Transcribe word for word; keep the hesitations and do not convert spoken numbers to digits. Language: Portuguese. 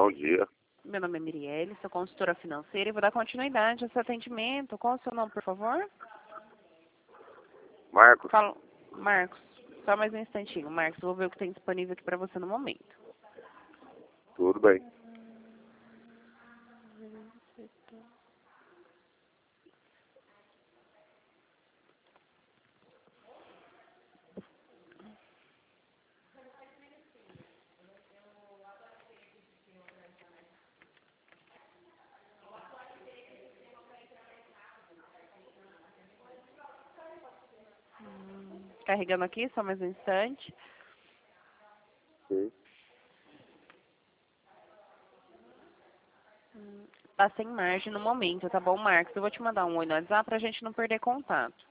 Bom dia. Meu nome é Mirielle, sou consultora financeira e vou dar continuidade a esse atendimento. Qual é o seu nome, por favor? Marcos? Fala, Marcos. Só mais um instantinho, Marcos. Vou ver o que tem disponível aqui para você no momento. Tudo bem. Carregando aqui, só mais um instante. Sim. Tá sem margem no momento, tá bom, Marcos? Eu vou te mandar um oi no WhatsApp pra gente não perder contato.